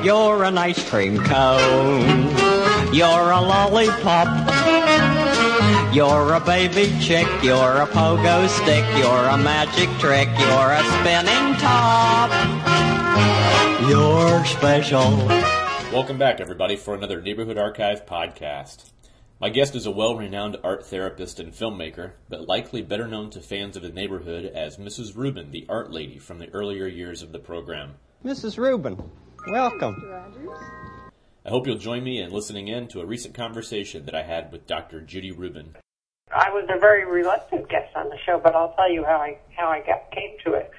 You're an ice cream cone. You're a lollipop. You're a baby chick. You're a pogo stick. You're a magic trick. You're a spinning top. You're special. Welcome back, everybody, for another Neighborhood Archive podcast. My guest is a well-renowned art therapist and filmmaker, but likely better known to fans of the neighborhood as Mrs. Rubin, the art lady from the earlier years of the program. Mrs. Rubin, welcome. Mr. Rogers. I hope you'll join me in listening in to a recent conversation that I had with Dr. Judy Rubin. I was a very reluctant guest on the show, but I'll tell you how I came to it.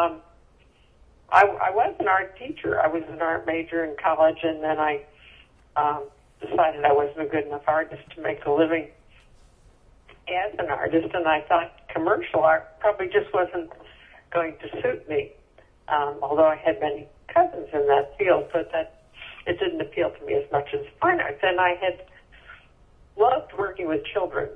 I was an art teacher. I was an art major in college, and then I decided I wasn't a good enough artist to make a living as an artist, and I thought commercial art probably just wasn't going to suit me, although I had many cousins in that field, but it didn't appeal to me as much as fine arts. And I had loved working with children.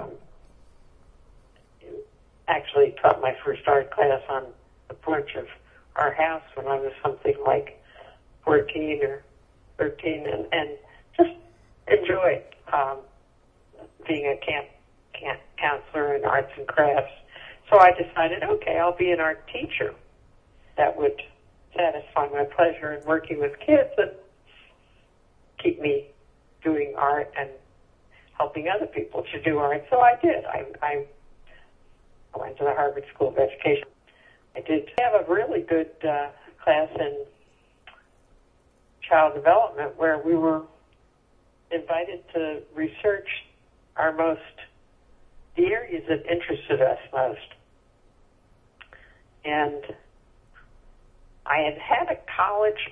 Actually taught my first art class on the porch of our house when I was something like 14 or 13, and just enjoyed being a camp counselor in arts and crafts. So I decided, okay, I'll be an art teacher. That would satisfy my pleasure in working with kids and keep me doing art and helping other people to do art. So I did. I went to the Harvard School of Education. I did have a really good class in child development where we were invited to research the areas that interested us most. And I had a college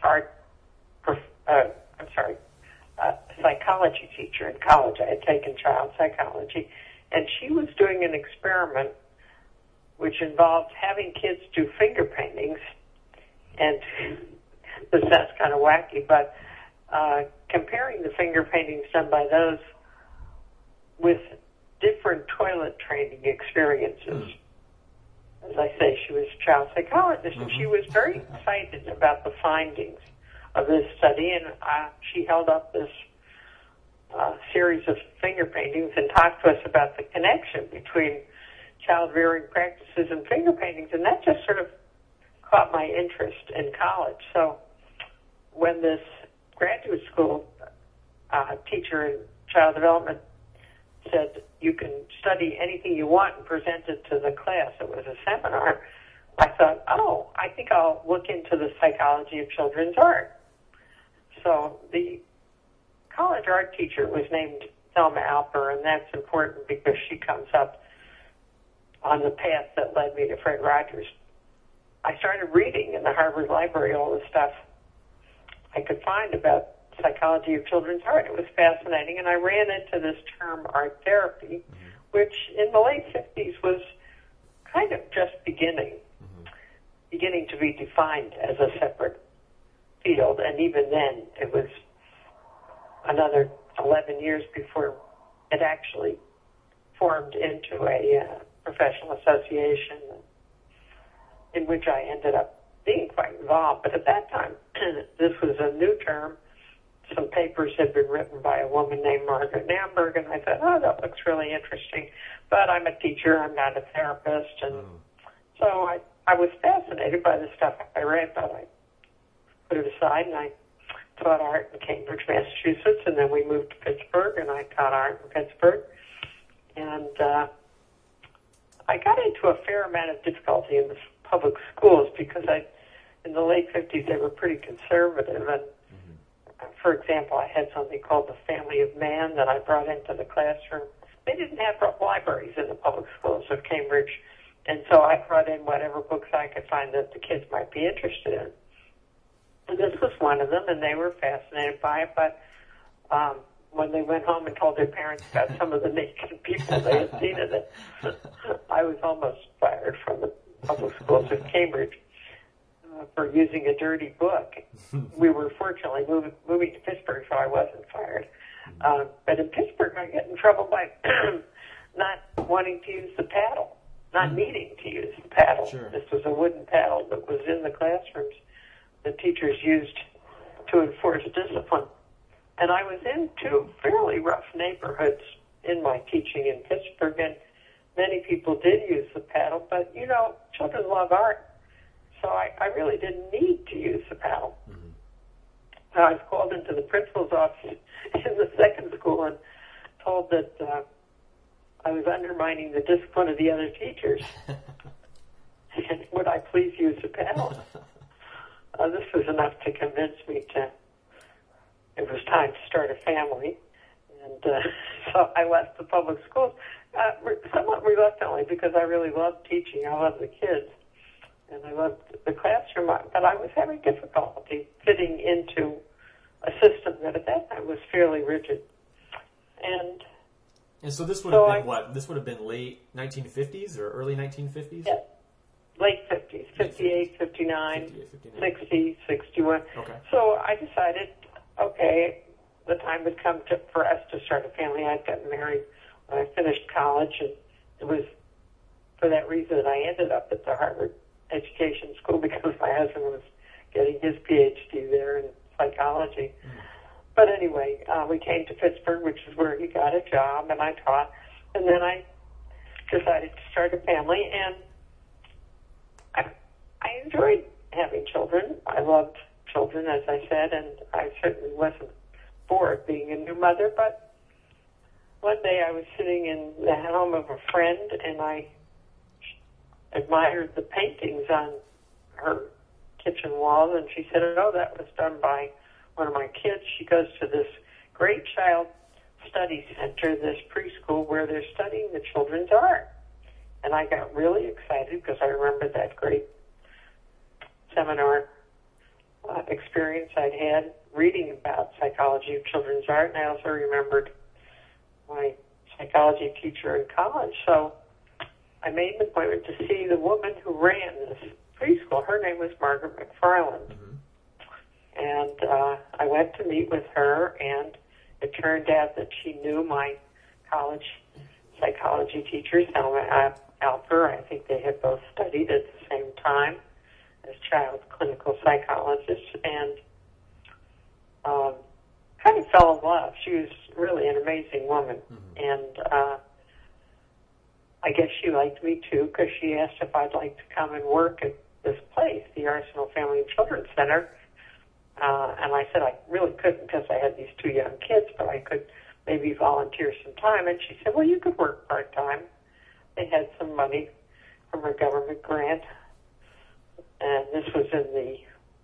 psychology teacher in college. I had taken child psychology, and she was doing an experiment which involved having kids do finger paintings, and this sounds kind of wacky, but comparing the finger paintings done by those with different toilet training experiences. As I say, she was a child psychologist, and she was very excited about the findings of this study, and she held up this series of finger paintings and talked to us about the connection between child-rearing practices and finger paintings, and that just sort of caught my interest in college. So when this graduate school teacher in child development said, you can study anything you want and present it to the class, it was a seminar, I thought, I think I'll look into the psychology of children's art. So the college art teacher was named Thelma Alper, and that's important because she comes up on the path that led me to Fred Rogers. I started reading in the Harvard Library all the stuff I could find about psychology of children's art. It was fascinating, and I ran into this term art therapy, which in the late 50s was kind of just beginning to be defined as a separate field, and even then it was another 11 years before it actually formed into a professional association in which I ended up being quite involved. But at that time, this was a new term. Some papers had been written by a woman named Margaret Namberg, and I thought, that looks really interesting. But I'm a teacher, I'm not a therapist, and so I was fascinated by the stuff I read, but I put it aside, and I taught art in Cambridge, Massachusetts, and then we moved to Pittsburgh, and I taught art in Pittsburgh. And I got into a fair amount of difficulty in the public schools because in the late 50s, they were pretty conservative. And, for example, I had something called the Family of Man that I brought into the classroom. They didn't have libraries in the public schools of Cambridge, and so I brought in whatever books I could find that the kids might be interested in. And this was one of them, and they were fascinated by it, but when they went home and told their parents about some of the naked people they had seen in it, I was almost fired from the public schools of Cambridge for using a dirty book. We were fortunately moving to Pittsburgh, so I wasn't fired. But in Pittsburgh, I get in trouble by not wanting to use the paddle, not needing to use the paddle. Sure. This was a wooden paddle that was in the classrooms the teachers used to enforce discipline. And I was in two fairly rough neighborhoods in my teaching in Pittsburgh, and many people did use the paddle, but, you know, children love art, so I really didn't need to use the paddle. Mm-hmm. I was called into the principal's office in the second school and told that I was undermining the discipline of the other teachers. And would I please use the paddle? This was enough to convince me it was time to start a family. And so I left the public schools, somewhat reluctantly, because I really loved teaching. I loved the kids, and I loved the classroom. But I was having difficulty fitting into a system that at that time was fairly rigid. And so this would have been what? This would have been late 1950s or early 1950s? Yeah, late 50s, 58, 59, 60, 61. Okay. So I decided, okay, the time would come for us to start a family. I'd gotten married when I finished college, and it was for that reason that I ended up at the Harvard Education School, because my husband was getting his PhD there in psychology. Mm. But anyway, we came to Pittsburgh, which is where he got a job, and I taught. And then I decided to start a family, and I enjoyed having children. I loved children, as I said, and I certainly wasn't bored being a new mother. But one day I was sitting in the home of a friend, and I admired the paintings on her kitchen wall, and she said, oh, that was done by one of my kids. She goes to this great child study center, this preschool, where they're studying the children's art. And I got really excited because I remember that great seminar experience I'd had reading about psychology of children's art, and I also remembered my psychology teacher in college. So I made an appointment to see the woman who ran this preschool. Her name was Margaret McFarland. Mm-hmm. And I went to meet with her, and it turned out that she knew my college psychology teachers, Thelma Alper. I think they had both studied at the same time as child clinical psychologists, and kind of fell in love. She was really an amazing woman. Mm-hmm. And I guess she liked me, too, because she asked if I'd like to come and work at this place, the Arsenal Family and Children's Center. And I said I really couldn't because I had these two young kids, but I could maybe volunteer some time. And she said, well, you could work part-time. They had some money from a government grant. And this was in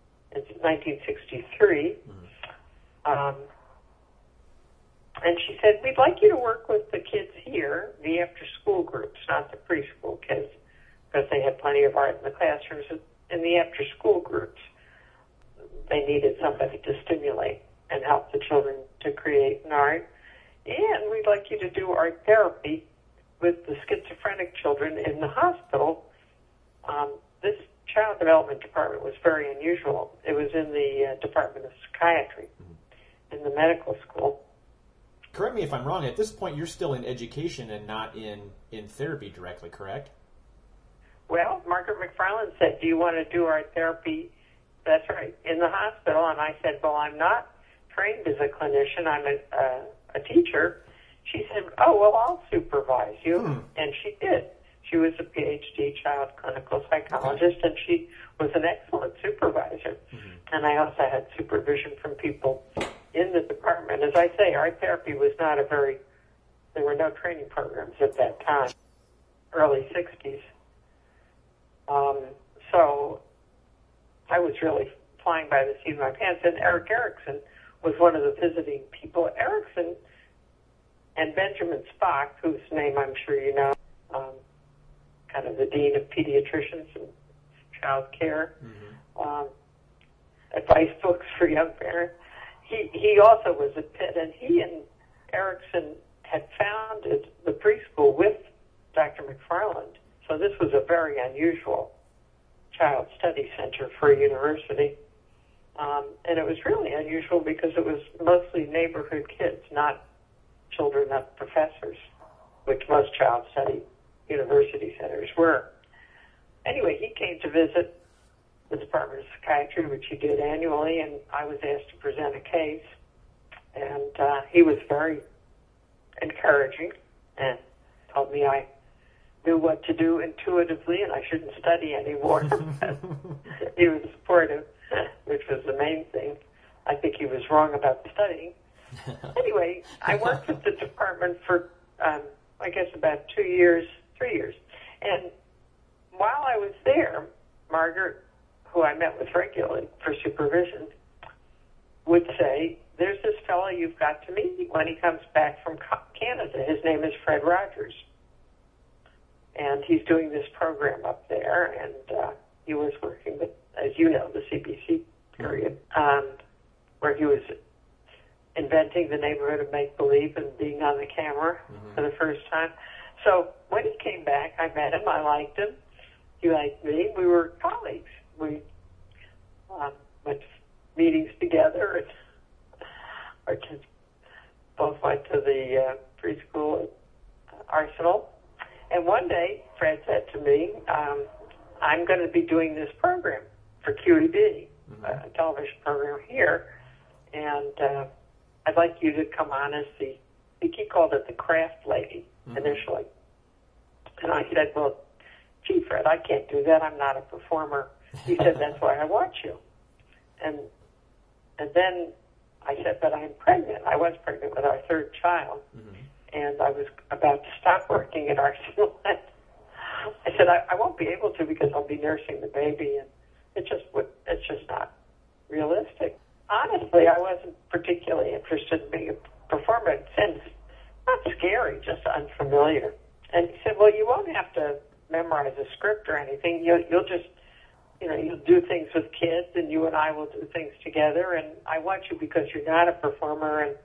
1963. Mm-hmm. And she said, we'd like you to work with the kids here, the after-school groups, not the preschool kids, because they had plenty of art in the classrooms. In the after-school groups, they needed somebody to stimulate and help the children to create an art. And we'd like you to do art therapy with the schizophrenic children in the hospital. This child development department was very unusual. It was in the Department of Psychiatry in the medical school. Correct me if I'm wrong. At this point, you're still in education and not in therapy directly, correct? Well, Margaret McFarland said, do you want to do art therapy? That's right, in the hospital. And I said, well, I'm not trained as a clinician. I'm a teacher. She said, oh, well, I'll supervise you. And she did. She was a PhD child clinical psychologist, and she was an excellent supervisor. Mm-hmm. And I also had supervision from people in the department. As I say, art therapy was not there were no training programs at that time, early 60s. So I was really flying by the seat of my pants. And Eric Erickson was one of the visiting people. Erickson and Benjamin Spock, whose name I'm sure you know, kind of the dean of pediatricians and child care, advice books for young parents. He also was at Pitt, and he and Erickson had founded the preschool with Dr. McFarland. So this was a very unusual child study center for a university. And it was really unusual because it was mostly neighborhood kids, not children of professors, which most child study university centers were. Anyway, he came to visit, the Department of Psychiatry, which he did annually, and I was asked to present a case. And he was very encouraging and told me I knew what to do intuitively and I shouldn't study anymore. He was supportive, which was the main thing. I think he was wrong about studying. Anyway, I worked at the department for, I guess, about 3 years. And while I was there, Margaret, who I met with regularly for supervision, would say, there's this fellow you've got to meet when he comes back from Canada. His name is Fred Rogers. And he's doing this program up there, and he was working with, as you know, the CBC period, where he was inventing the neighborhood of make-believe and being on the camera for the first time. So when he came back, I met him. I liked him. He liked me. We were colleagues. We went to meetings together, and our kids both went to the preschool at Arsenal. And one day, Fred said to me, I'm going to be doing this program for QED, a television program here, and I'd like you to come on as the, I think he called it the craft lady initially. And I said, well, gee, Fred, I can't do that. I'm not a performer. He said, that's why I want you. And then I said, but I'm pregnant. I was pregnant with our third child. And I was about to stop working at Arsenal. I said, I won't be able to because I'll be nursing the baby, and it's just not realistic. Honestly, I wasn't particularly interested in being a performer. It seemed not scary, just unfamiliar. And he said, well, you won't have to memorize a script or anything. You'll just, you'll do things with kids, and you and I will do things together, and I want you because you're not a performer. And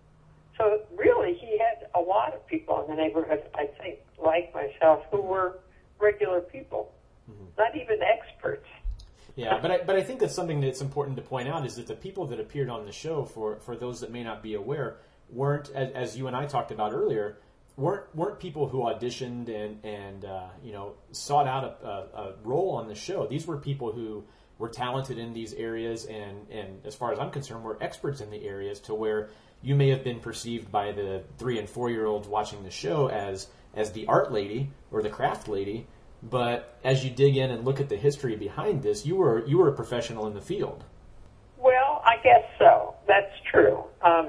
so really, he had a lot of people in the neighborhood, I think, like myself, who were regular people, not even experts. Yeah, but I think that's something that's important to point out is that the people that appeared on the show, for those that may not be aware, weren't, as you and I talked about earlier, weren't people who auditioned and sought out a role on the show. These were people who were talented in these areas and as far as I'm concerned, were experts in the areas to where you may have been perceived by the 3 and 4-year-olds watching the show as the art lady or the craft lady, but as you dig in and look at the history behind this, you were a professional in the field. Well, I guess so. That's true.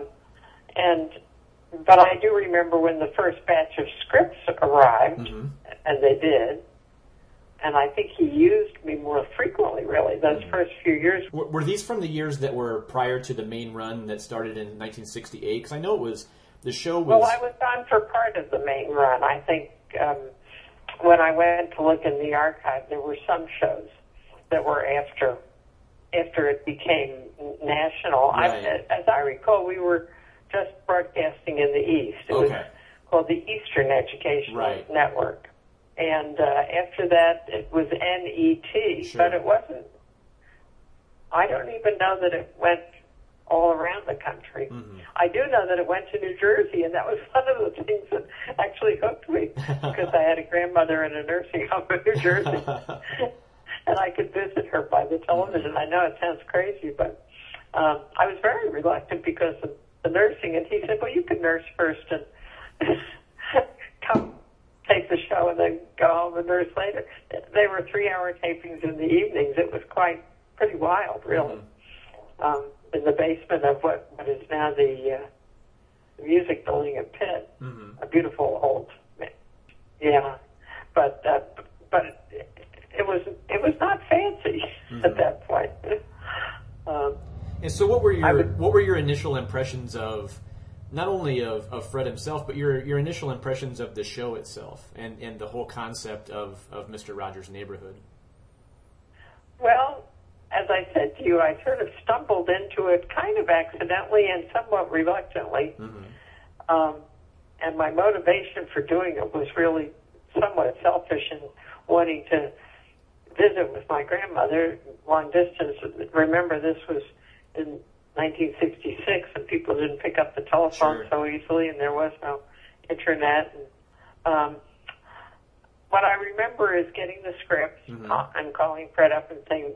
But I do remember when the first batch of scripts arrived, and they did, and I think he used me more frequently, really, those first few years. Were these from the years that were prior to the main run that started in 1968? Because I know the show was... Well, I was on for part of the main run. I think when I went to look in the archive, there were some shows that were after it became national. Right. As I recall, we were just broadcasting in the East. It was called the Eastern Educational Network. And after that, it was NET, but it wasn't, I don't even know that it went all around the country. I do know that it went to New Jersey, and that was one of the things that actually hooked me, because I had a grandmother in a nursing home in New Jersey, and I could visit her by the television. I know it sounds crazy, but I was very reluctant because of the nursing, and he said, well, you can nurse first and come tape the show and then go home and nurse later. They were 3-hour tapings in the evenings. It was pretty wild, really. In the basement of what is now the music building at Pitt, a beautiful old, but it was not fancy at that point. And so, what were your initial impressions of not only of Fred himself, but your initial impressions of the show itself and the whole concept of Mr. Rogers' Neighborhood? Well, as I said to you, I sort of stumbled into it kind of accidentally and somewhat reluctantly. And my motivation for doing it was really somewhat selfish in wanting to visit with my grandmother long distance. Remember, this was in 1966, and people didn't pick up the telephone so easily, and there was no internet. And what I remember is getting the script and calling Fred up and saying,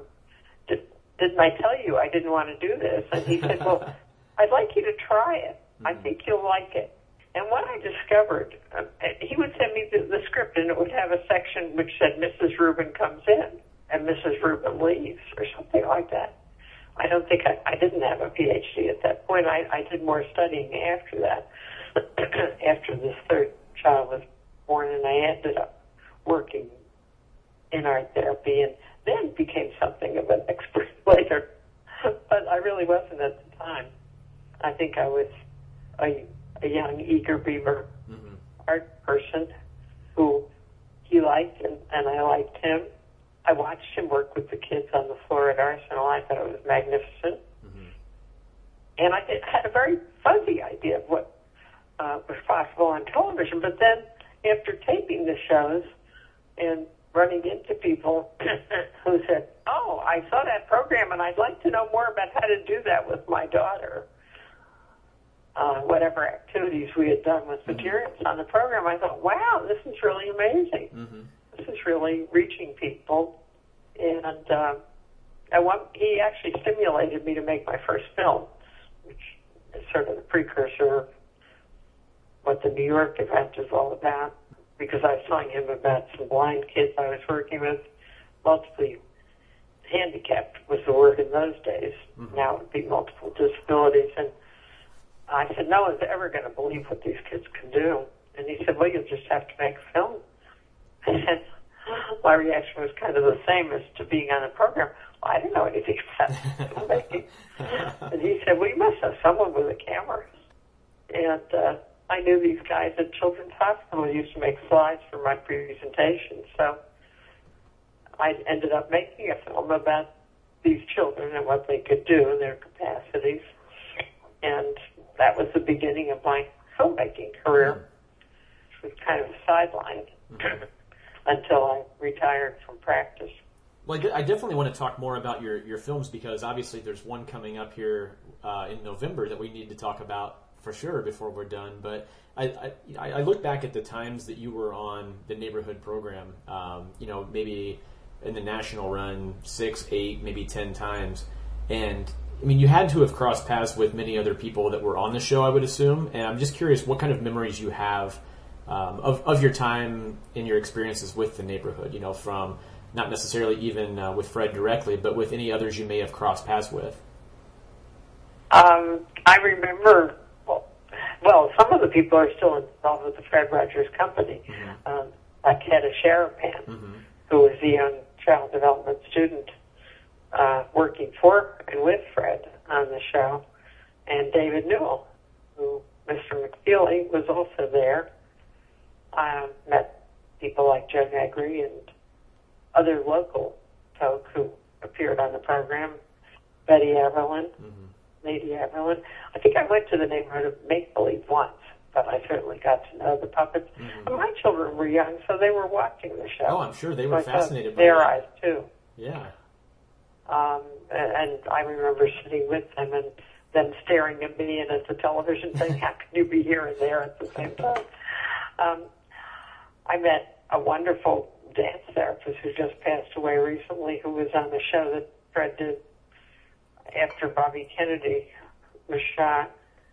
didn't I tell you I didn't want to do this? And he said, well, I'd like you to try it. I think you'll like it. And what I discovered, he would send me the script, and it would have a section which said Mrs. Rubin comes in and Mrs. Rubin leaves, or something like that. I don't think I didn't have a PhD at that point. I did more studying after that, after this third child was born, and I ended up working in art therapy and then became something of an expert later. But I really wasn't at the time. I think I was a young, eager beaver art person who he liked, and I liked him. I watched him work with the kids on the floor at Arsenal. I thought it was magnificent. And I had a very fuzzy idea of what was possible on television. But then, after taping the shows and running into people who said, oh, I saw that program, and I'd like to know more about how to do that with my daughter, whatever activities we had done with materials on the program, I thought, wow, this is really amazing. This is really reaching people. And he actually stimulated me to make my first film, which is sort of the precursor of what the New York event is all about, because I was telling him about some blind kids I was working with. Multiply handicapped was the word in those days. Now it would be multiple disabilities. And I said, no one's ever going to believe what these kids can do. And he said, well, you'll just have to make a film. And my reaction was kind of the same as to being on the program. Well, I didn't know anything about filmmaking. And he said, well, you must have someone with a camera. And I knew these guys at Children's Hospital used to make slides for my presentation. So I ended up making a film about these children and what they could do and their capacities. And that was the beginning of my filmmaking career, which was kind of sidelined until I retired from practice. Well, I definitely want to talk more about your films, because obviously there's one coming up here in November that we need to talk about for sure before we're done. But I look back at the times that you were on the neighborhood program, maybe in the national run 6, 8, maybe 10 times. And I mean, you had to have crossed paths with many other people that were on the show, I would assume. And I'm just curious what kind of memories you have of your time and your experiences with the neighborhood, from not necessarily even with Fred directly, but with any others you may have crossed paths with. I remember, well, some of the people are still involved with the Fred Rogers Company, like Hedda Sharapan, who was a young child development student working for and with Fred on the show, and David Newell, who Mr. McFeely was also there. I met people like Joe Negri and other local folk who appeared on the program, Betty Everlyn, Lady Everlyn. I think I went to the neighborhood of Make Believe once, but I certainly got to know the puppets. And my children were young, so they were watching the show. Oh, I'm sure they were fascinated by their eyes too. Yeah. And I remember sitting with them and them staring at me and at the television saying, how can you be here and there at the same time? I met a wonderful dance therapist who just passed away recently, who was on the show that Fred did after Bobby Kennedy was shot.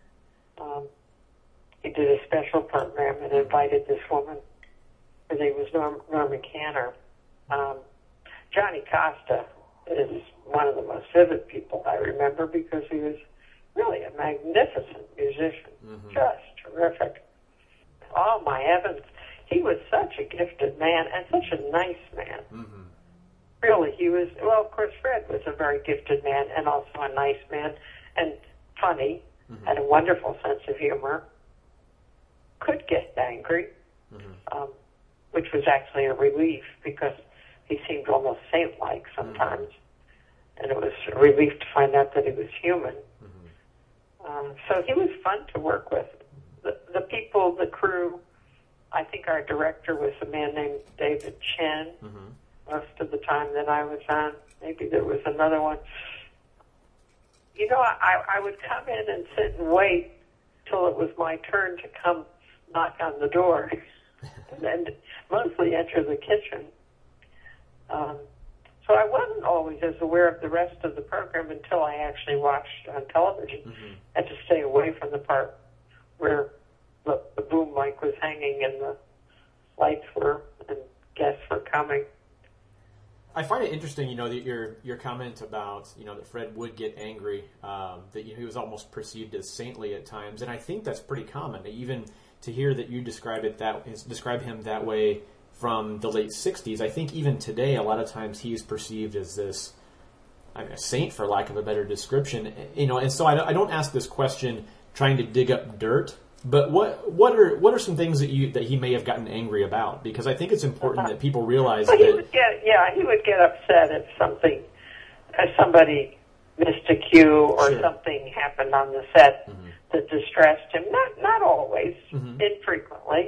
He did a special program and invited this woman. Her name was Norma Canner. Johnny Costa is one of the most vivid people I remember, because he was really a magnificent musician, just terrific. Oh, my heavens. He was such a gifted man and such a nice man. Really, he was, well, of course, Fred was a very gifted man and also a nice man and funny, had a wonderful sense of humor, could get angry, which was actually a relief, because he seemed almost saint-like sometimes. And it was a relief to find out that he was human. So he was fun to work with. The people, the crew, I think our director was a man named David Chen most of the time that I was on. Maybe there was another one. I would come in and sit and wait till it was my turn to come knock on the door. and mostly enter the kitchen. So I wasn't always as aware of the rest of the program until I actually watched on television. Mm-hmm. I had to stay away from the part where the boom mic was hanging and the lights were and guests were coming. I find it interesting, that your comment about, that Fred would get angry, that he was almost perceived as saintly at times, and I think that's pretty common. Even to hear that you describe him that way from the late '60s, I think even today, a lot of times he's perceived as this, a saint, for lack of a better description. And so I don't ask this question trying to dig up dirt. But what are some things that he may have gotten angry about? Because I think it's important that people realize that he would get upset if somebody missed a cue or Sure. something happened on the set Mm-hmm. that distressed him. Not always, Mm-hmm. infrequently.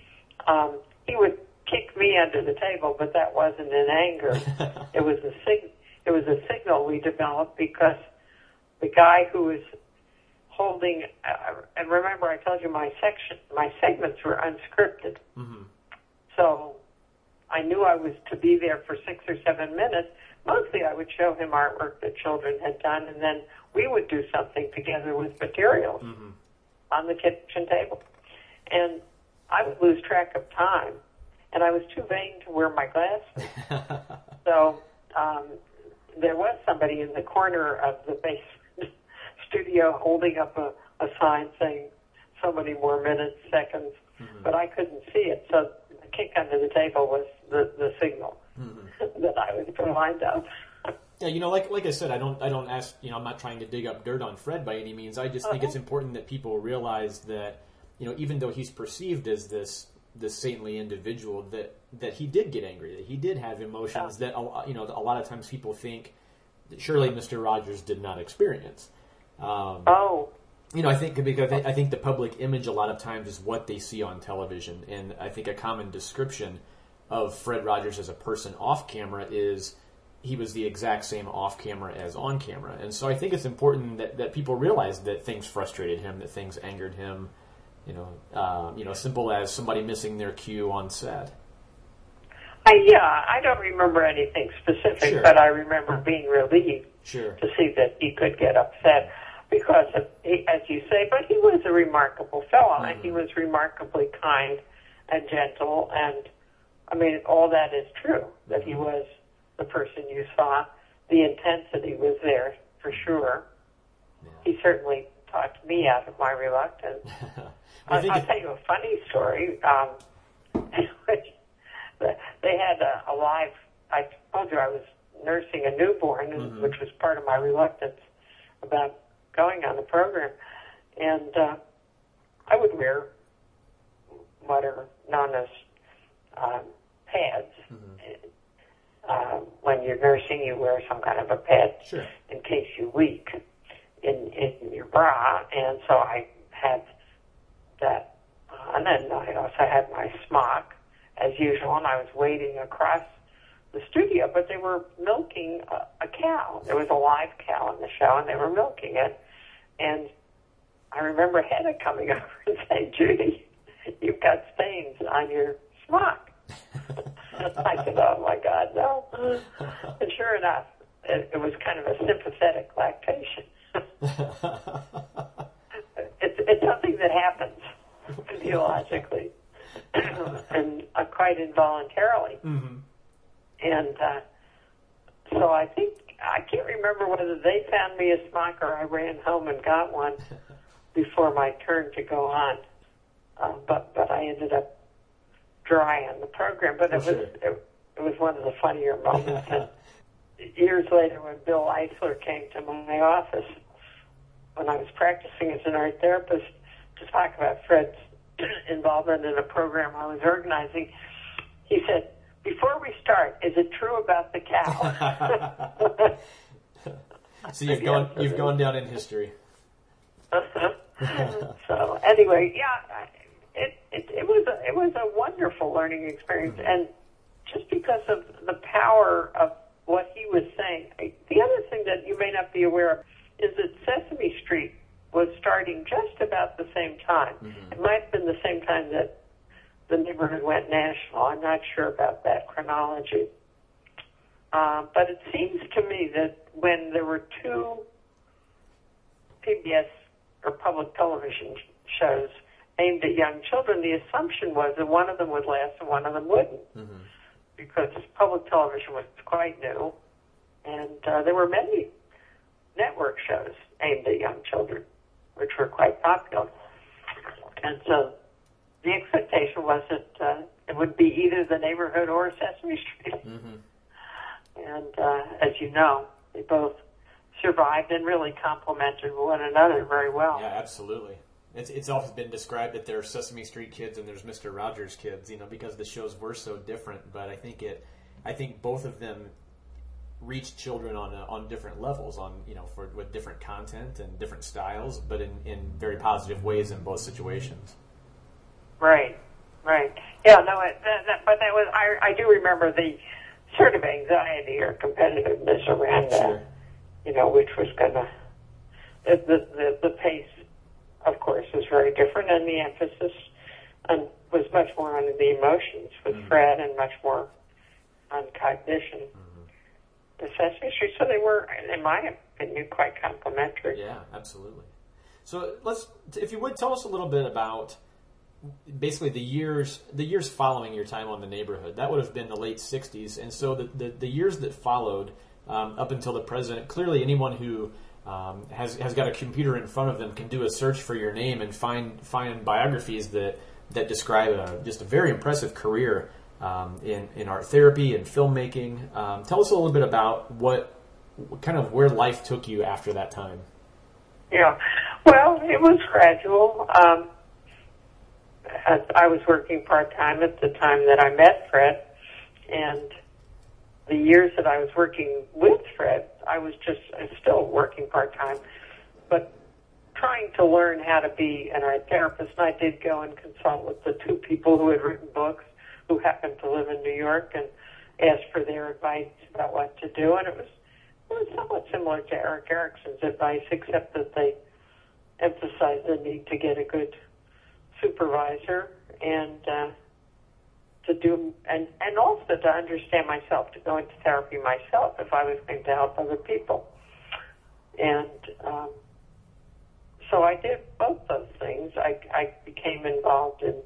He would kick me under the table, but that wasn't in anger. It was a signal we developed because the guy who was holding, and remember I told you my segments were unscripted. Mm-hmm. So I knew I was to be there for 6 or 7 minutes. Mostly I would show him artwork that children had done, and then we would do something together with materials on the kitchen table. And I would lose track of time, and I was too vain to wear my glasses. So there was somebody in the corner of the basement studio holding up a sign saying so many more minutes, seconds, but I couldn't see it. So the kick under the table was the signal that I was reminded of. Yeah, like I said, I don't ask. I'm not trying to dig up dirt on Fred by any means. I just think it's important that people realize that, even though he's perceived as this saintly individual, that he did get angry, that he did have emotions that a lot of times people think that surely Mr. Rogers did not experience. I think because I think the public image a lot of times is what they see on television, and I think a common description of Fred Rogers as a person off camera is he was the exact same off camera as on camera, and so I think it's important that people realize that things frustrated him, that things angered him. Simple as somebody missing their cue on set. I don't remember anything specific, Sure. but I remember being relieved Sure. to see that he could get upset because of, as you say, but he was a remarkable fellow, and he was remarkably kind and gentle, and all that is true, that he was the person you saw. The intensity was there, for sure. Yeah. He certainly talked me out of my reluctance. I'll tell you a funny story. They had a live, I told you I was nursing a newborn, which was part of my reluctance about going on the program. And I would wear what are known as pads. When you're nursing, you wear some kind of a pad Sure. in case you leak in your bra. And so I had that on, and I also had my smock, as usual, and I was waiting across the studio, but they were milking a cow. There was a live cow in the show, and they were milking it. And I remember Hedda coming over and saying, "Judy, you've got stains on your smock." I said, "Oh, my God, no." And sure enough, it was kind of a sympathetic lactation. It's something that happens physiologically and quite involuntarily. And so I think, I can't remember whether they found me a smock or I ran home and got one before my turn to go on. But I ended up dry on the program. But it was one of the funnier moments. And years later, when Bill Eisler came to my office when I was practicing as an art therapist to talk about Fred's involvement in a program I was organizing, he said, "Before we start, is it true about the cow?" So you've gone down in history. So anyway, yeah, it was a wonderful learning experience, and just because of the power of what he was saying. The other thing that you may not be aware of is that Sesame Street was starting just about the same time. It might have been the same time that the neighborhood went national. I'm not sure about that chronology. But it seems to me that when there were two PBS or public television shows aimed at young children, the assumption was that one of them would last and one of them wouldn't, because public television was quite new, and there were many network shows aimed at young children, which were quite popular. And so the expectation was that it would be either The Neighborhood or Sesame Street. And as you know, they both survived and really complemented one another very well. Yeah, absolutely. It's often been described that there are Sesame Street kids and there's Mr. Rogers kids, because the shows were so different. But I think both of them reached children on different levels, with different content and different styles, but in very positive ways in both situations. Right. Yeah, no, but that was I do remember the sort of anxiety or competitiveness around that, which was gonna the pace, of course, was very different, and the emphasis was much more on the emotions with Fred and much more on cognition. The Sesame Street, so they were, in my opinion, quite complementary. Yeah, absolutely. So if you would, tell us a little bit about basically the years following your time on The Neighborhood. That would have been the late 60s, and so the years that followed up until the present, clearly anyone who has got a computer in front of them can do a search for your name and find biographies that describe just a very impressive career in art therapy and filmmaking. Tell us a little bit about what kind of where life took you after that time. Yeah, well, it was gradual. I was working part-time at the time that I met Fred, and the years that I was working with Fred, I was still working part-time, but trying to learn how to be an art therapist. And I did go and consult with the two people who had written books, who happened to live in New York, and asked for their advice about what to do. And it was somewhat similar to Eric Erickson's advice, except that they emphasized the need to get a good supervisor and to do and also to understand myself, to go into therapy myself if I was going to help other people. And so I did both those things. I became involved in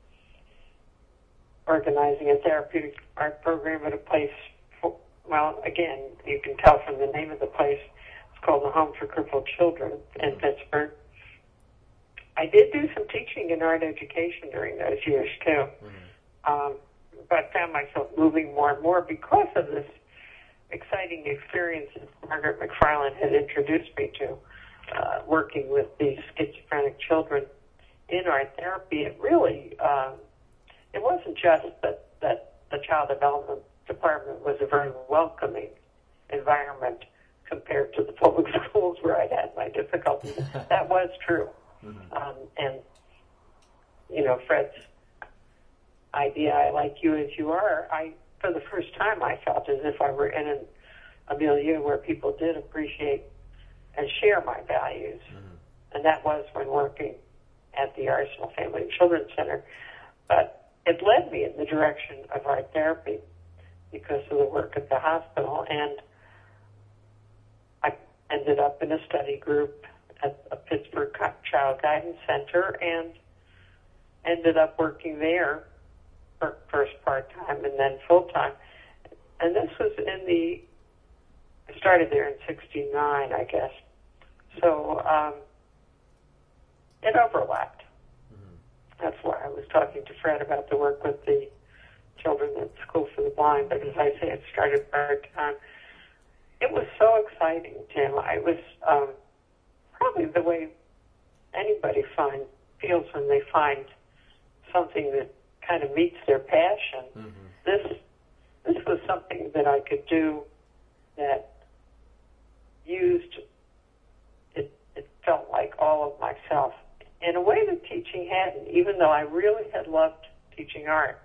organizing a therapeutic art program at a place. Well, again, you can tell from the name of the place. It's called the Home for Crippled Children in Pittsburgh. I did do some teaching in art education during those years, too. But found myself moving more and more because of this exciting experience that Margaret McFarland had introduced me to, working with these schizophrenic children in art therapy. It really, it wasn't just that the child development department was a very welcoming environment compared to the public schools where I'd had my difficulties. That was true. And, Fred's idea, I like you as you are, for the first time, I felt as if I were in a milieu where people did appreciate and share my values. And that was when working at the Arsenal Family and Children's Center. But it led me in the direction of art therapy because of the work at the hospital. And I ended up in a study group at a Pittsburgh Child Guidance Center and ended up working there first part-time and then full-time. And this was I started there in 1969, I guess. So it overlapped. That's why I was talking to Fred about the work with the children at School for the Blind. But as I say, it started part-time. It was so exciting, Tim. I was probably the way anybody feels when they find something that kind of meets their passion. This was something that I could do that used, it felt like all of myself in a way that teaching hadn't, even though I really had loved teaching art.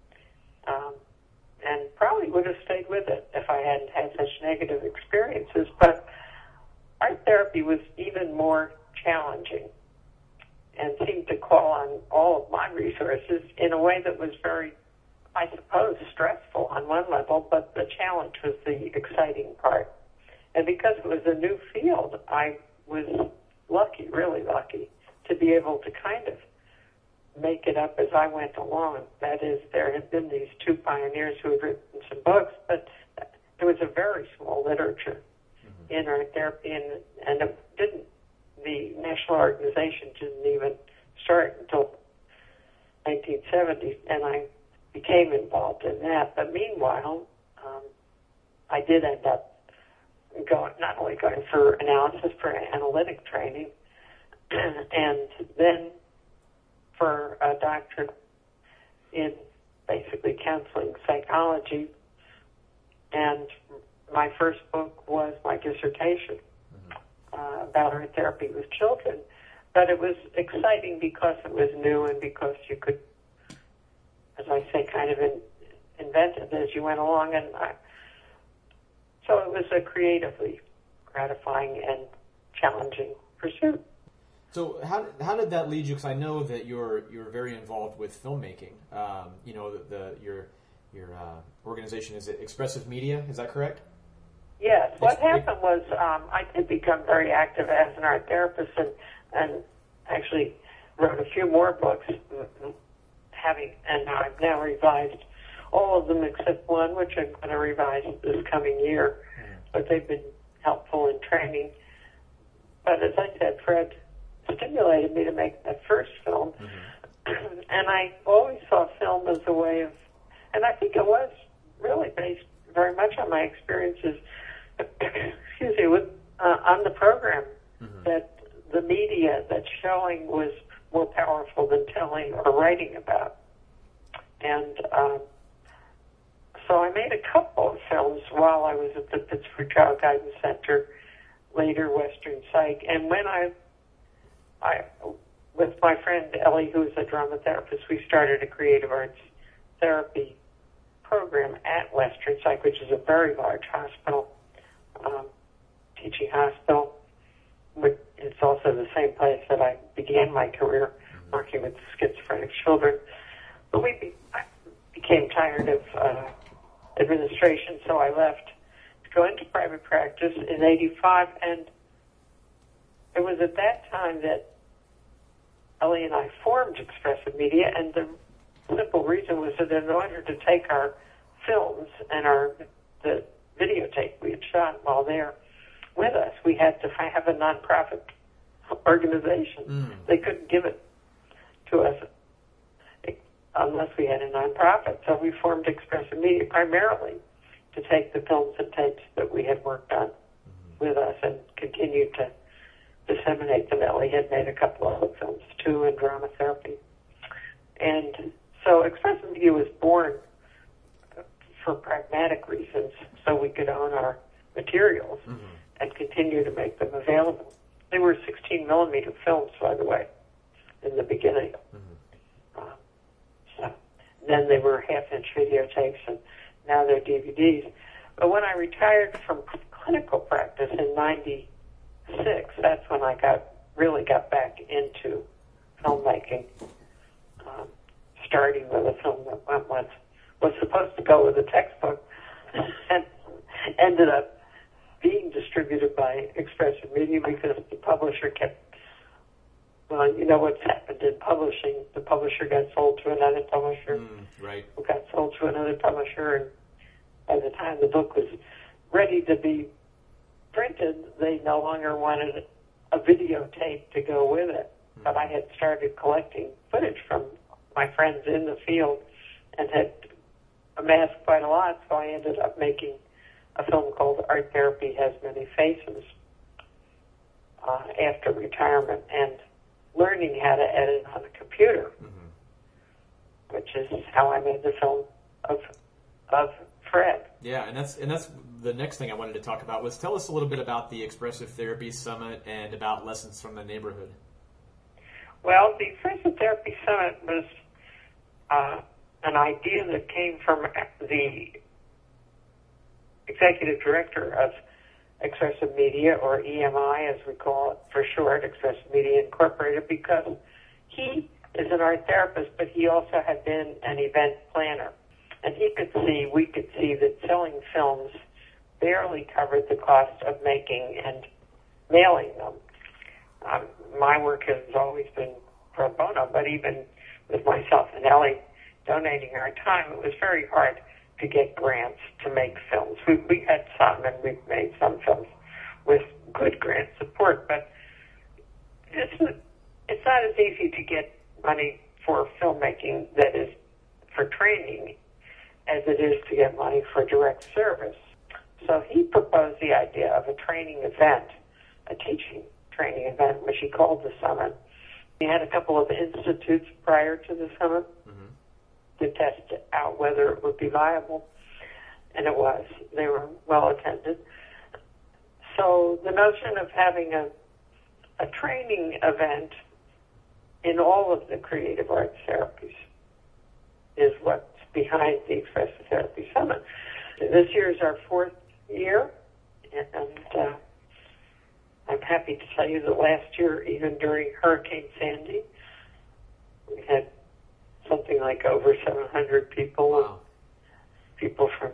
And probably would have stayed with it if I hadn't had such negative experiences. But art therapy was even more challenging. and seemed to call on all of my resources in a way that was very, I suppose, stressful on one level, but the challenge was the exciting part. And because it was a new field, I was lucky, really lucky, to be able to kind of make it up as I went along. That is, there had been these two pioneers who had written some books, but there was a very small literature in art therapy, and it didn't, the national organization didn't even start until 1970, and I became involved in that. But meanwhile, I did end up not only going for analysis, for analytic training, and then for a doctorate in basically counseling psychology. And my first book was my dissertation about art therapy with children. But it was exciting because it was new and because you could, as I say, kind of invent it as you went along. And so it was a creatively gratifying and challenging pursuit. So how did that lead you? Because I know that you're very involved with filmmaking. Your organization, is it Expressive Media? Is that correct? Yes. What happened was I did become very active as an art therapist and actually wrote a few more books, and I've now revised all of them except one, which I'm going to revise this coming year. But they've been helpful in training. But as I said, Fred stimulated me to make that first film. And I always saw film as a way of, and I think it was really based very much on my experiences, on the program, that the media that showing was more powerful than telling or writing about. And so I made a couple of films while I was at the Pittsburgh Child Guidance Center, later Western Psych. And when I with my friend Ellie, who is a drama therapist, we started a creative arts therapy program at Western Psych, which is a very large hospital, teaching hospital. It's also the same place that I began my career, working with schizophrenic children. But I became tired of administration, so I left to go into private practice in '85, and it was at that time that Ellie and I formed Expressive Media, and the simple reason was that in order to take our films and the videotape we had shot while there with us, we had to have a nonprofit organization. They couldn't give it to us unless we had a nonprofit. So we formed Expressive Media primarily to take the films and tapes that we had worked on with us and continue to disseminate them. Ellie had made a couple of films too in drama therapy. And so Expressive Media was born for pragmatic reasons, so we could own our materials and continue to make them available. They were 16 millimeter films, by the way, in the beginning. So then they were half-inch videotapes, and now they're DVDs. But when I retired from clinical practice in '96, that's when I really got back into filmmaking, starting with a film that was supposed to go with a textbook and ended up being distributed by Expressive Media because the publisher kept, well, you know what's happened in publishing. The publisher got sold to another publisher, who got sold to another publisher, and by the time the book was ready to be printed, they no longer wanted a videotape to go with it. But I had started collecting footage from my friends in the field and had amassed quite a lot, so I ended up making a film called Art Therapy Has Many Faces after retirement, and learning how to edit on a computer, which is how I made the film of Fred. Yeah, and that's the next thing I wanted to talk about was tell us a little bit about the Expressive Therapy Summit and about Lessons from the Neighborhood. Well, the Expressive Therapy Summit was an idea that came from the executive director of Expressive Media, or EMI as we call it for short, Expressive Media Incorporated, because he is an art therapist, but he also had been an event planner. And we could see that selling films barely covered the cost of making and mailing them. My work has always been pro bono, but even with myself and Ellie donating our time, it was very hard to get grants to make films. We had some, and we've made some films with good grant support, but it's not as easy to get money for filmmaking that is for training as it is to get money for direct service. So he proposed the idea of a training event, a teaching training event, which he called the Summit. He had a couple of institutes prior to the Summit to test out whether it would be viable, and it was. They were well attended. So the notion of having a training event in all of the creative arts therapies is what's behind the Expressive Therapy Summit. This year is our 4th year, and I'm happy to tell you that last year, even during Hurricane Sandy, we had something like over 700 people, wow. People from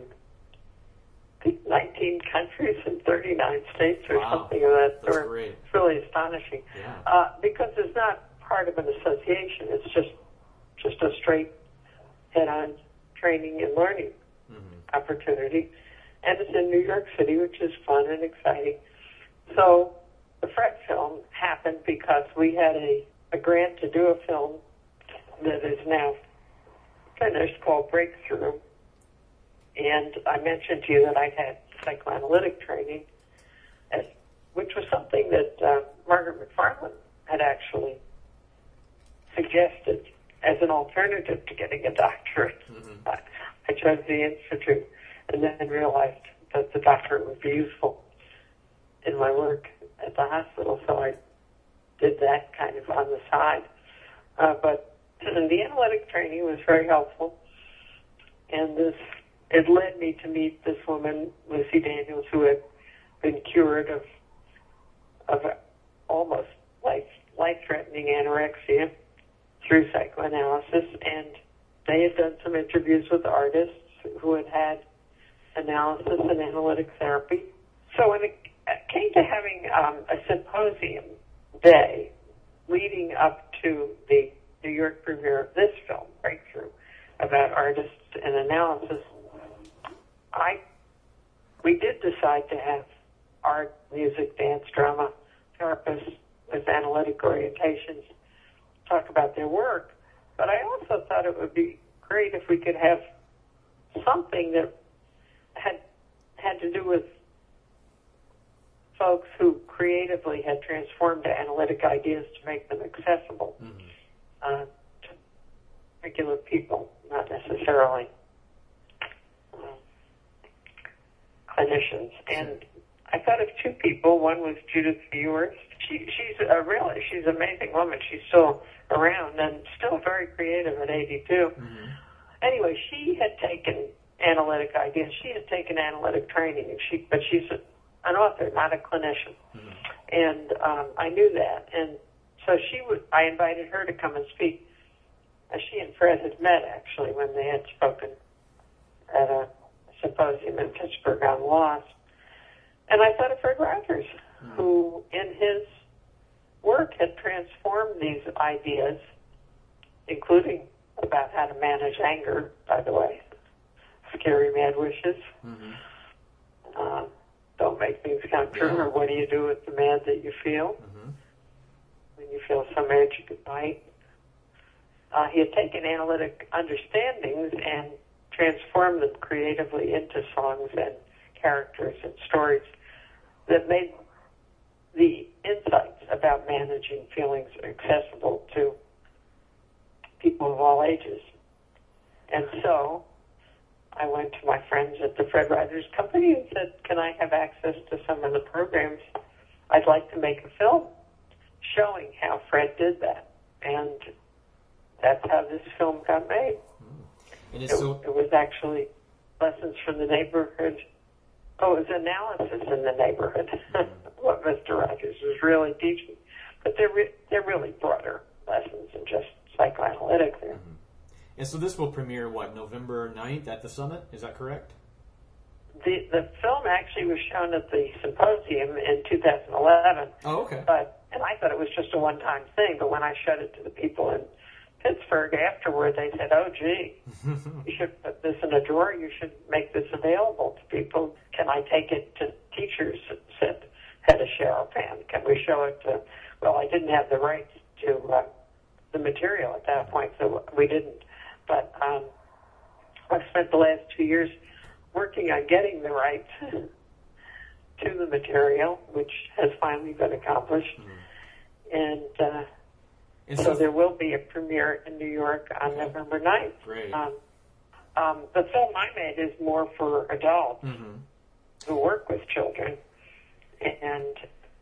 19 countries and 39 states or wow. something of that That's sort. great. It's really astonishing. Yeah. Because it's not part of an association. It's just a straight head-on training and learning opportunity. And it's in New York City, which is fun and exciting. So the Fred film happened because we had a grant to do a film that is now finished called Breakthrough. And I mentioned to you that I had psychoanalytic training, which was something that Margaret McFarland had actually suggested as an alternative to getting a doctorate. I chose the Institute and then realized that the doctorate would be useful in my work at the hospital, so I did that kind of on the side. But the analytic training was very helpful, and it led me to meet this woman, Lucy Daniels, who had been cured of almost life-threatening anorexia through psychoanalysis, and they had done some interviews with artists who had had analysis and analytic therapy. So when it came to having a symposium day leading up to the New York premiere of this film, Breakthrough, about artists and analysis, we did decide to have art, music, dance, drama therapists with analytic orientations talk about their work. But I also thought it would be great if we could have something that had to do with folks who creatively had transformed analytic ideas to make them accessible to regular people, not necessarily clinicians. And I thought of two people. One was Judith Viewers. She's an amazing woman. She's still around and still very creative at 82. Anyway, she had taken analytic ideas. She had taken analytic training, but she's an author, not a clinician. And I knew that. And so I invited her to come and speak. She and Fred had met, actually, when they had spoken at a symposium in Pittsburgh on loss. And I thought of Fred Rogers, who in his work had transformed these ideas, including about how to manage anger, by the way. Scary mad wishes. Don't make things come true, or what do you do with the mad that you feel? When you feel so mad you could bite. He had taken analytic understandings and transformed them creatively into songs and characters and stories that made the insights about managing feelings accessible to people of all ages. And so I went to my friends at the Fred Rogers Company and said, can I have access to some of the programs? I'd like to make a film showing how Fred did that. And that's how this film got made. And it was actually lessons from the neighborhood. Oh, it was analysis in the neighborhood, what Mr. Rogers was really teaching. But they're really broader lessons in And so this will premiere, November 9th at the Summit? Is that correct? The film actually was shown at the symposium in 2011. Oh, okay. And I thought it was just a one-time thing, but when I showed it to the people in Pittsburgh afterward, they said, "Oh, gee, you should put this in a drawer. You should make this available to people. Can I take it to teachers that had a Charopan? Can we show it to..." Well, I didn't have the rights to the material at that point, so we didn't. But I've spent the last 2 years working on getting the rights to the material, which has finally been accomplished. And so there will be a premiere in New York on November 9th. Great. The film I made is more for adults who work with children. And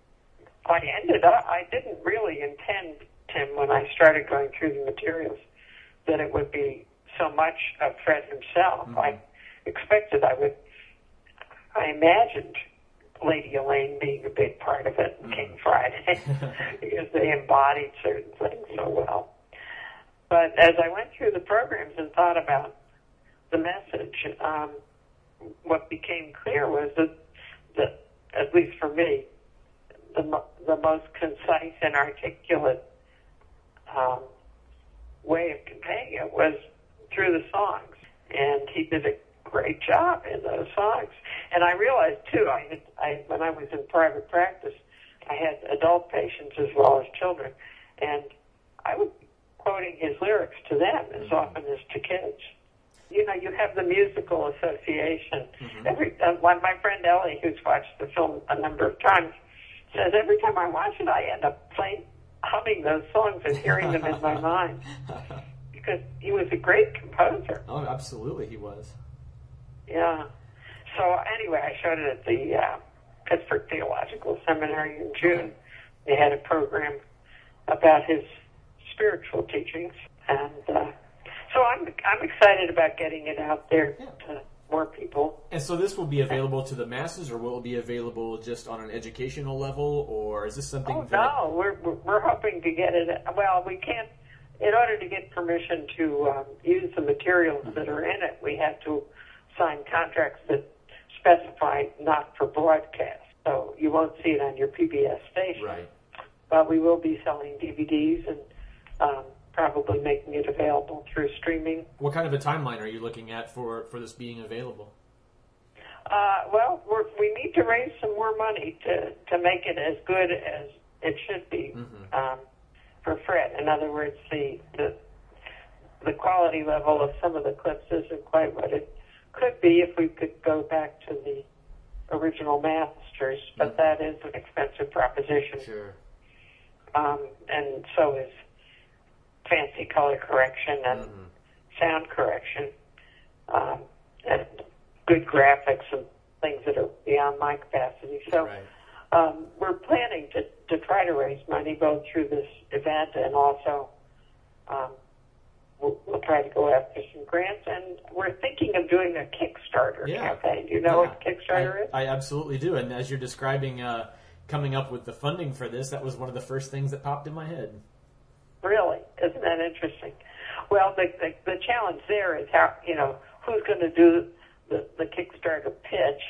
I didn't really intend, Tim, when I started going through the materials, that it would be so much of Fred himself. I expected I imagined Lady Elaine being a big part of it, King Friday, because they embodied certain things so well. But as I went through the programs and thought about the message, what became clear was that at least for me, the most concise and articulate way of conveying it was through the songs. And he did a great job in those songs. And I realized, too, when I was in private practice, I had adult patients as well as children, and I was quoting his lyrics to them as often as to kids. You know, you have the musical association. My friend Ellie, who's watched the film a number of times, says every time I watch it, I end up humming those songs and hearing them in my mind. Because he was a great composer. Oh, absolutely, he was. Yeah. So anyway, I showed it at the Pittsburgh Theological Seminary in June. They had a program about his spiritual teachings, and so I'm excited about getting it out there to more people. And so this will be available to the masses, or will it be available just on an educational level, or is this something? Oh, no, we're hoping to get it. Well, we can't. In order to get permission to use the materials that are in it, we have to sign contracts that specify not for broadcast. So you won't see it on your PBS station. Right. But we will be selling DVDs and probably making it available through streaming. What kind of a timeline are you looking at for this being available? Well, we need to raise some more money to make it as good as it should be. For Fred. In other words, the quality level of some of the clips isn't quite what it could be if we could go back to the original masters, but that is an expensive proposition. Sure. And so is fancy color correction and sound correction, and good graphics and things that are beyond my capacity. So we're planning to try to raise money both through this event and also we'll try to go after some grants. And we're thinking of doing a Kickstarter campaign. Do you know what Kickstarter is? I absolutely do. And as you're describing coming up with the funding for this, that was one of the first things that popped in my head. Really? Isn't that interesting? Well, the challenge there is how, who's going to do the Kickstarter pitch.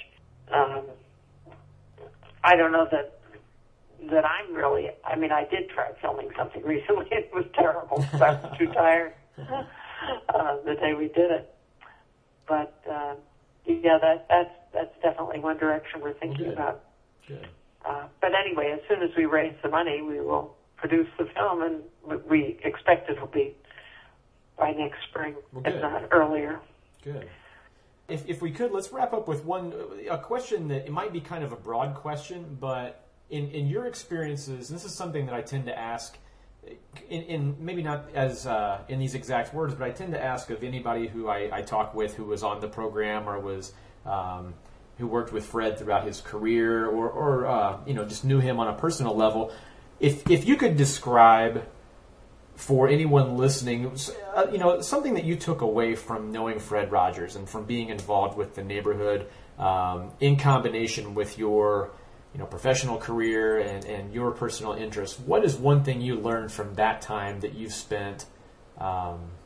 I don't know that I'm really, I did try filming something recently. It was terrible because I was too tired the day we did it. But, that's definitely one direction we're thinking about. Good. But anyway, as soon as we raise the money, we will produce the film, and we expect it will be by next spring, if not earlier. Good. If we could, let's wrap up with a question that it might be kind of a broad question, but in your experiences, and this is something that I tend to ask, in maybe not as in these exact words, but I tend to ask of anybody who I talk with who was on the program or was who worked with Fred throughout his career, or just knew him on a personal level. If you could describe for anyone listening, something that you took away from knowing Fred Rogers and from being involved with the neighborhood, in combination with your, professional career and your personal interests, what is one thing you learned from that time that you've spent,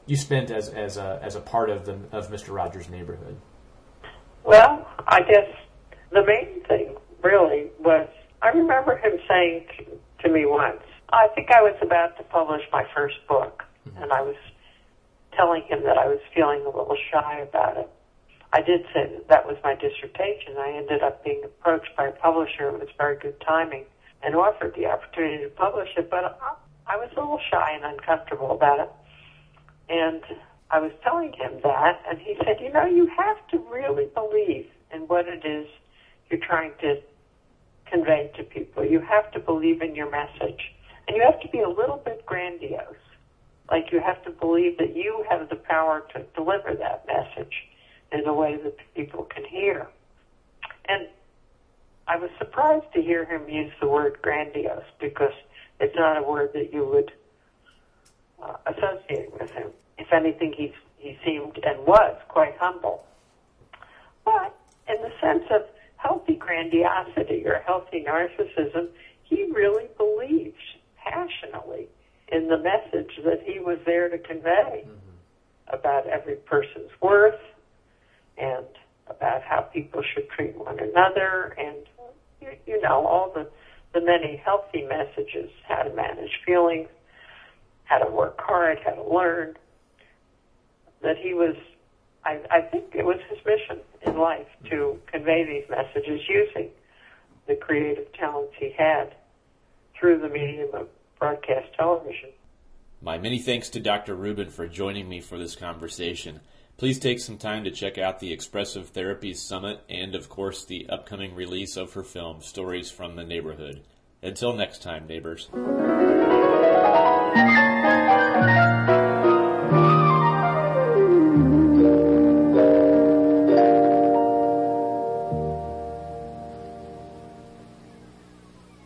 you spent as a part of Mr. Rogers' Neighborhood? Well, I guess the main thing really was, I remember him saying to me once, I think I was about to publish my first book, and I was telling him that I was feeling a little shy about it. I did say that was my dissertation. I ended up being approached by a publisher. It was very good timing, and offered the opportunity to publish it, but I was a little shy and uncomfortable about it. And I was telling him that, and he said, you know, you have to really believe in what it is you're trying to convey to people. You have to believe in your message. And you have to be a little bit grandiose. Like you have to believe that you have the power to deliver that message in a way that people can hear. And I was surprised to hear him use the word grandiose, because it's not a word that you would associate with him. If anything, he seemed and was quite humble. But in the sense of healthy grandiosity or healthy narcissism, he really believed passionately in the message that he was there to convey about every person's worth and about how people should treat one another and, you know, all the many healthy messages, how to manage feelings, how to work hard, how to learn, that he was, I think it was his mission in life to convey these messages using the creative talents he had through the medium of broadcast television. My many thanks to Dr. Rubin for joining me for this conversation. Please take some time to check out the Expressive Therapies Summit and, of course, the upcoming release of her film, Stories from the Neighborhood. Until next time, neighbors.